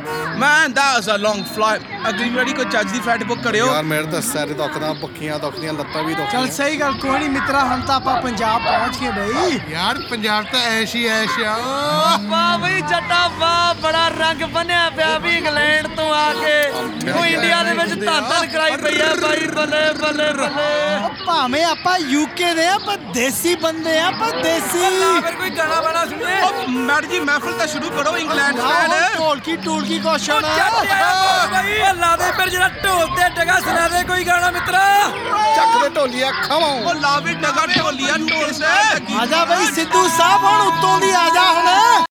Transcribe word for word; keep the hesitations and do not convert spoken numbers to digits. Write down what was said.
Man, that was a long flight. Agree, ready? कोई ਚੱਜ ਦੀ flight book ਕਰਿਓ ਯਾਰ ਮੇਰੇ ਤਾਂ ਸਿਰ ਦੁਖਦਾ, ਪੱਖੀਆਂ ਦੁਖਦੀਆਂ, ਲੱਤਾਂ ਵੀ ਚੱਲ ਦੁਖਦੀਆਂ। ਸਹੀ ਗੱਲ ਕੋਈ ਨਹੀਂ ਮਿੱਤਰਾ, ਹੁਣ ਤਾਂ ਆਪਾਂ ਪੰਜਾਬ ਪਹੁੰਚ ਗਏ ਬਈ। ਯਾਰ ਪੰਜਾਬ ਤਾਂ ਐਸ਼ ਹੀ ਐਸ਼ ਆ। ਵਾਹ ਬਈ ਜੱਟਾ ਵਾਹ, ਬੜਾ ਰੰਗ ਬੰਨਿਆ ਪਿਆ ਵੀ ਇੰਗਲੈਂਡ ਤੋਂ ਆ ਕੇ ਉਹ ਇੰਡੀਆ ਦੇ ਵਿੱਚ ਧੰਨ ਧੰਨ ਕਰਾਈ ਪਈ ਆ ਬਾਈ। ਬੱਲੇ ਬੱਲੇ ਬੱਲੇ। ਉਹ ਭਾਵੇਂ ਆਪਾਂ ਯੂਕੇ ਦੇ ਆ ਪਰ ਦੇਸੀ ਬੰਦੇ ਆ, ਪਰ ਦੇਸੀ। ਫਿਰ ਕੋਈ ਗਾਣਾ ਬਾਣਾ ਸੁਣੀਏ। ਉਹ ਮੈਡਮ ਜੀ ਮਹਿਫਲ ਤਾਂ ਸ਼ੁਰੂ ਕਰੋ। ਇੰਗਲੈਂਡ ਫੈਨ ਢੋਲਕੀ ਢੋਲਕੀ ਕੁਐਸਚਨ ਬਾਈ ਲਾ ਦੇ ਫਿਰ ਜਿਹੜਾ ਢੋਲ ਤੇ ਡਗਾ ਸੁਣਾ ਦੇ ਕੋਈ ਗਾਣਾ ਮਿੱਤਰਾ। ਚੱਕ ਦੇ ਢੋਲੀਆ ਖਾਵਾਂ। ਉਹ ਲਾਵੇ ਡਗਾ ਢੋਲੀਆ ਢੋਲ ਸੇ ਆਜਾ ਬਈ ਸਿੱਧੂ ਸਾਹਿਬ, ਹੁਣ ਉੱਤੋਂ ਦੀ ਆਜਾ ਹੁਣ।